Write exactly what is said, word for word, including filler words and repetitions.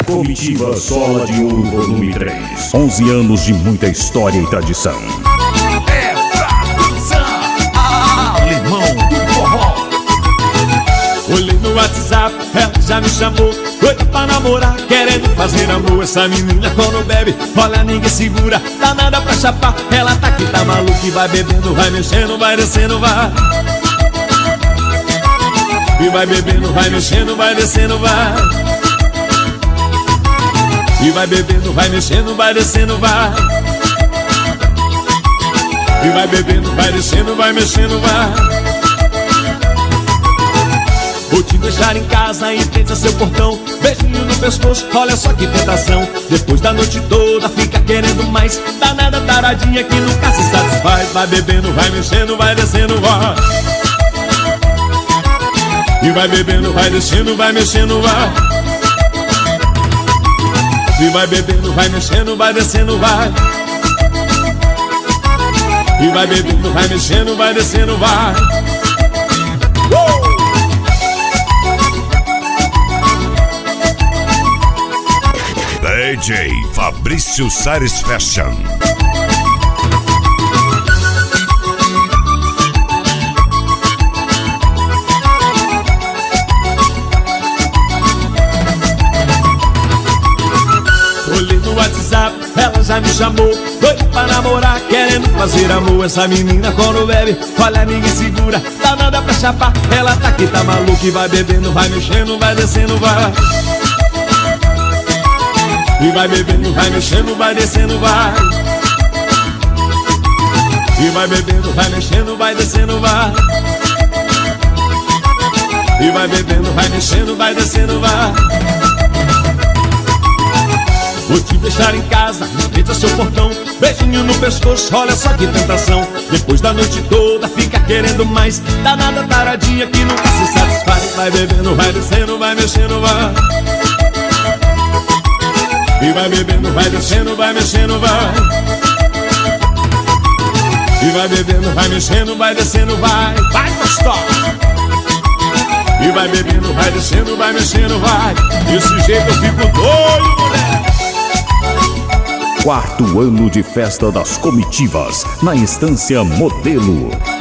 Comitiva Sola de Ouro Volume três. onze anos de muita história e tradição. É tradição, alemão do forró. Olhei no WhatsApp, ela já me chamou, doida pra namorar, querendo fazer amor. Essa menina quando bebe, olha, ninguém segura, dá nada pra chapar. Ela tá que tá maluca e vai bebendo, vai mexendo, vai descendo, vai. E vai bebendo, vai mexendo, vai descendo, vai. E vai bebendo, vai mexendo, vai descendo, vai. E vai bebendo, vai descendo, vai mexendo, vai. Vou te deixar em casa em frente a seu portão, beijinho no pescoço, olha só que tentação. Depois da noite toda fica querendo mais, danada taradinha que nunca se satisfaz. Vai bebendo, vai mexendo, vai descendo, vai. E vai bebendo, vai descendo, vai mexendo, vai. E vai bebendo, vai mexendo, vai descendo, vai. E vai bebendo, vai mexendo, vai descendo, vai. Uh! D J Fabrício Sares Fashion. Olhei no WhatsApp, ela já me chamou, doida pra namorar, querendo fazer amor. Essa menina quando bebe, olha, ninguém segura, dá nada pra chapar. Ela tá que tá maluca e vai bebendo, vai mexendo, vai descendo, vai. E vai bebendo, vai mexendo, vai descendo, vai. E vai bebendo, vai mexendo, vai descendo, vai. E vai bebendo, vai mexendo, vai descendo, vai. Vou te deixar em casa, em frente ao seu portão, beijinho no pescoço, olha só que tentação. Depois da noite toda fica querendo mais, danada taradinha que nunca se satisfaz. Vai bebendo, vai descendo, vai mexendo, vai. E vai bebendo, vai descendo, vai mexendo, vai. E vai bebendo, vai mexendo, vai descendo, vai. Vai gostosa. E vai bebendo, vai descendo, vai mexendo, vai. Desse jeito eu fico doido, mulher. Quarto ano de festa das comitivas na Estância Modelo.